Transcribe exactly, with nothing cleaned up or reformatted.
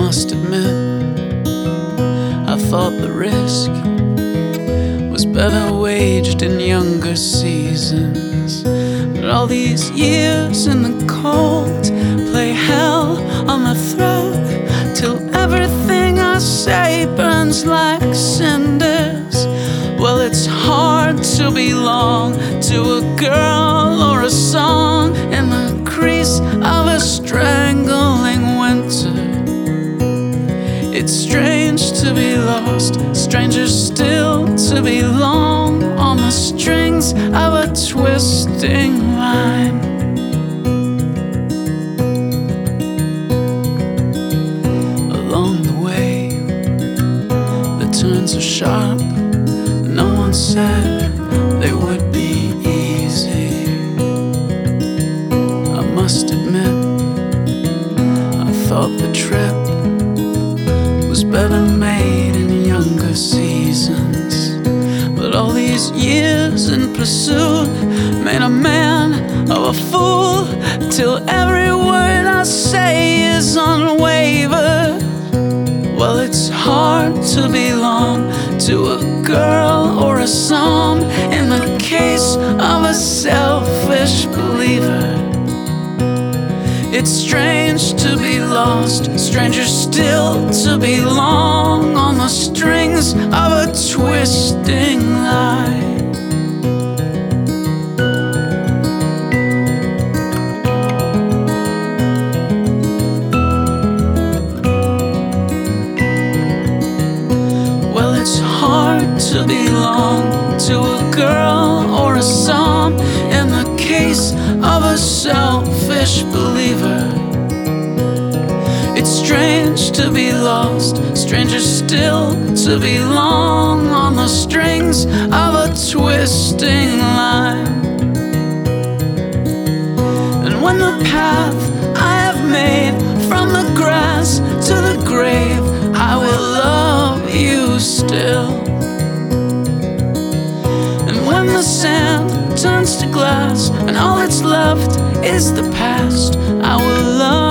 must admit, I thought the risk was better waged in younger seasons. But all these years in the cold play hell on my throat, till everything I say burns like cinders. Well, it's hard to belong to a girl or a song in the crease of a strangling winter. It's strange to be lost, stranger still to belong on the strings of a twisting line. Along the way, the turns are sharp. No one said they would be easy. I must admit, I thought the trip was better made in younger seasons. But all these years in pursuit made a man of a fool, till every word I say is unwavered. Well, it's hard to belong to a girl or a song in the case of a selfish believer. It's strange to be lost, stranger still to belong on the strings of a twisting line. Well, it's hard to belong to a girl or a song in the case of a selfish believer. It's strange to be lost, stranger still to belong on the strings of a twisting line. And when the path I have made from the grass to the grave, I will love you still. And when the sand turns to glass and all that's left is the past, I will love